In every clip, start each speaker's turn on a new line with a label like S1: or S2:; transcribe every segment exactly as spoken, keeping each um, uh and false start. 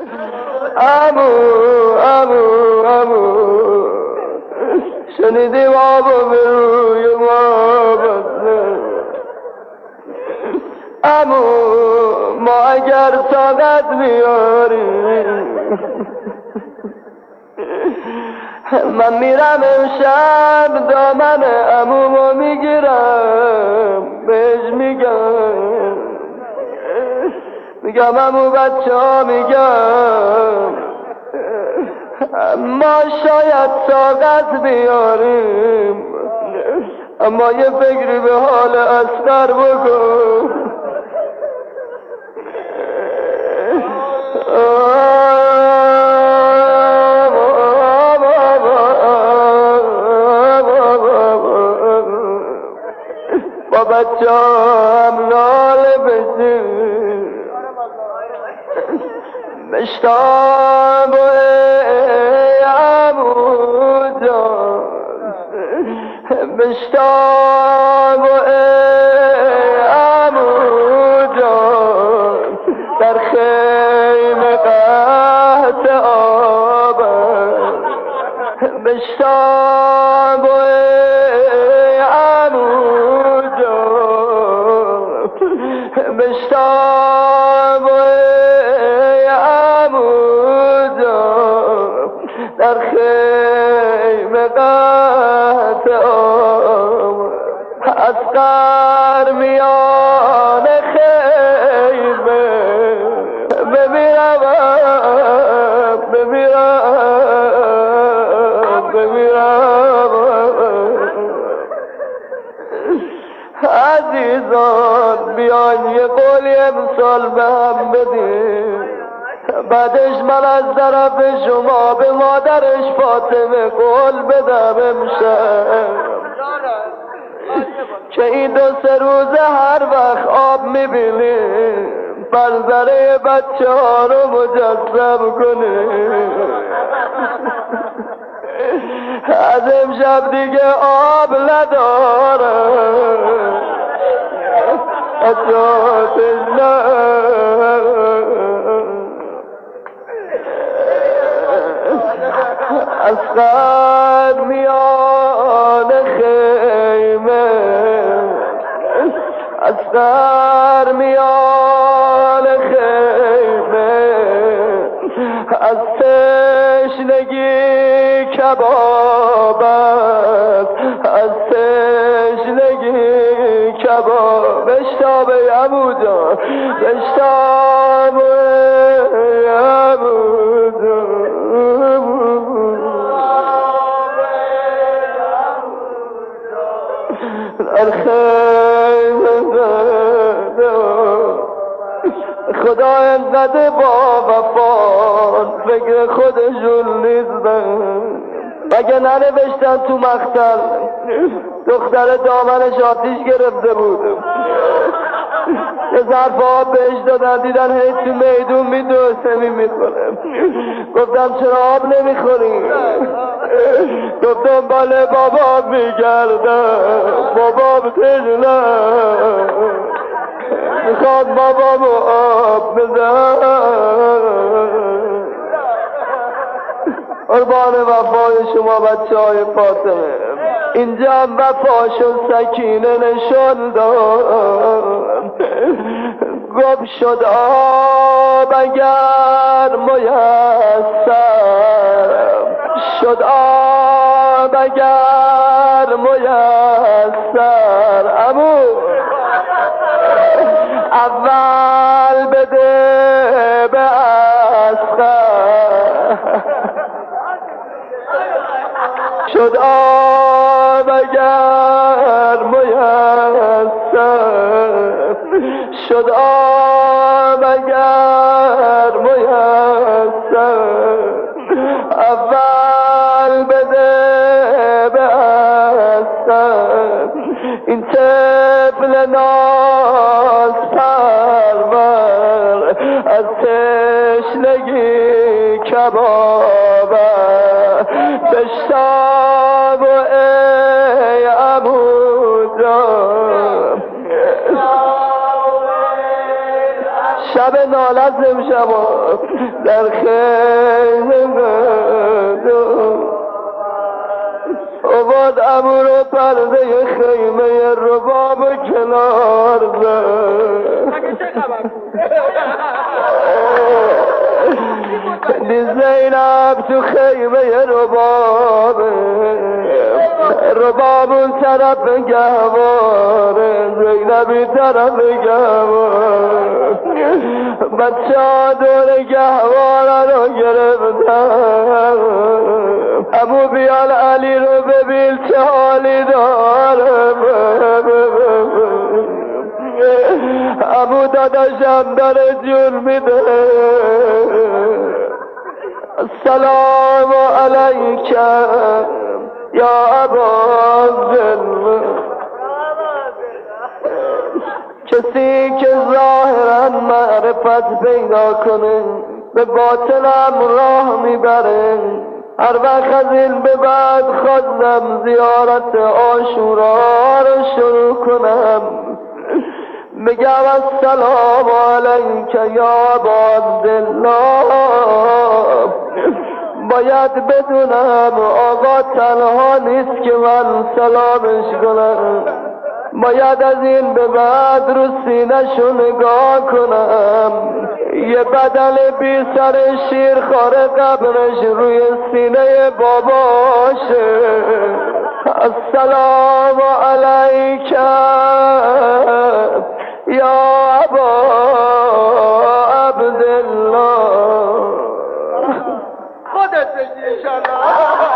S1: امو امو امو شنیدی بابا به روی ما بسه امو ما اگر طاقت بیاریم من میرم امشب دامن عمومو میگیرم بهش میگم میگم عمو بچه ها میگم ما شاید طاقت بیاریم اما یه فکری به حال اصغر بکن با بچه هم ناله بشیم مشتاق ای عمو جان مشتاق ای عمو جان در خیمه قحط آبم مشتاق ای عمو جان مشتاق ای عمو جان در خیمه قحط آبم اصغر میان خیمه بمیرم بمیرم بمیرم عزیزان بیاین یه قولی امسال به هم بدیم بعدش من از طرف شما به مادرش فاطمه قول بدم امشب که این دو سه روز هر وقت آب میبینیم منظره بچه ها رو مجسم کنیم از امشب دیگه آب ندارم اجازه نه اصغر میان خیمه اصغر میان خیمه از تشنگی کباب است از تشنگی کباب بشتاب عمو جان بشتاب عمو جان خدا انقدر با وفا فکر خودشون نیستن مگه ننوشتن تو مقتل دختر دامنش آتیش گرفته بود یه ظرف آب بهش دادن دیدن هی تو میدون میدوسه میمیخوره گفتم چرا آب نمیخوری گفتم بله بابا میگردم بابا تجلم میخواد بابامو آب بزن قربان وفای شما بچه های فاطمه اینجا هم وفاشون سکینه نشون داد گفت شد آب اگر میسر شد آب اگر میسر عمو اول بده به اصغر شد آب اگر میسر شد آب اگر میسر اول بده به اصغر این طفل ناز پرور از تشنگی کبابه بشتاب ای عمو جان شب ناله هست امشب در خیمه عباد امو رو پرده خیمه رباب کنار زینب تو خیمه رباب رباب اون طرف گهواره زینبی طرف گهواره بچه ها دور گهواره رو گرفتن ابو بیال علی رو ببین چه حالی داره ابو داداشم داره جون میده السلام علیکم یا ابا عبدالله کسی که ظاهرا معرفت پیدا کنه به باطنم راه میبره هر وقت از این به بعد خواستم زیارت عاشورا رو شروع کنم بگم السلام علیک یا ابا عبدالله باید بدونم آقا تنها نیست که من سلامش کنم باید از این به بعد رو سینه‌شو نگاه کنم یه بدل بی سر شیر خاره قبرش روی سینه باباشه السلام علیک یا ابا عبدالله
S2: خودت بگی انشالله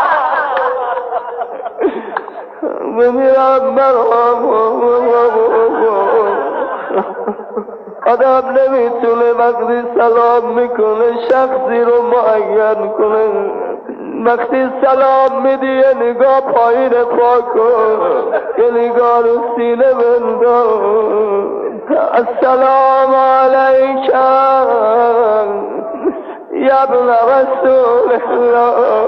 S1: بمیرم مرام آدم نمیتونه وقتی سلام میکنه شخصی رو معین کنه وقتی سلام میدی یه نگاه پایین پا کن یه نگاه رو سینه بنداز السلام علیکم یا ابن رسول الله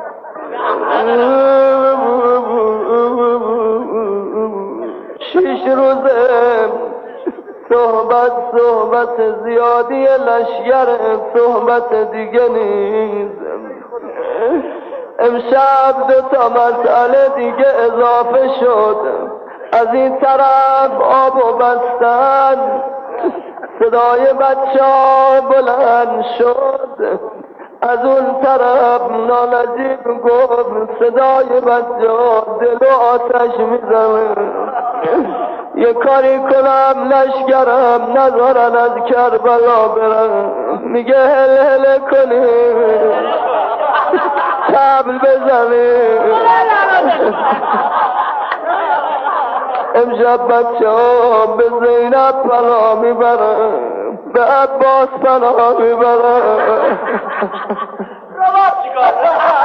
S1: شش روزه صحبت صحبت زیادی لشگر صحبت دیگه نیست امشب دو تا مسئله دیگه اضافه شد از این طرف آب و بستن صدای بچه ها بلند شد از اون طرف نالجیب گفت صدای بچه ها دل و آتش میزنه یه کاری کنم لشگرم نذارن از کربلا برن میگه هل هل کنی تبل بزنی امشب بچه ها به زینب پناه میبرن به عباس پناه میبرن
S2: رباب چیکار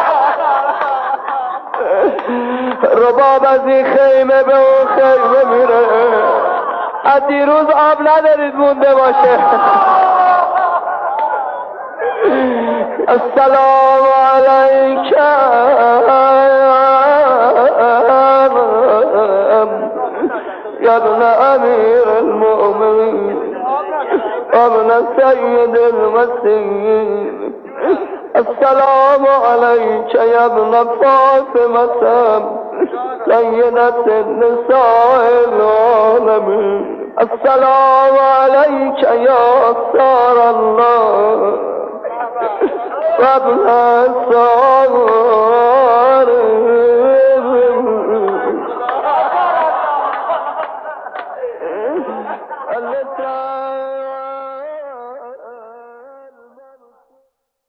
S1: رباب از این خیمه به اون خیمه میره از دیروز آب ندارید مونده باشه السلام علیکم یا ابن امیر المؤمنین ابن سید المسیحین السلام علیک یا ابن فاطمة سیدت النساء العالمین السلام علیک یا سار الله و ابن سار اللسان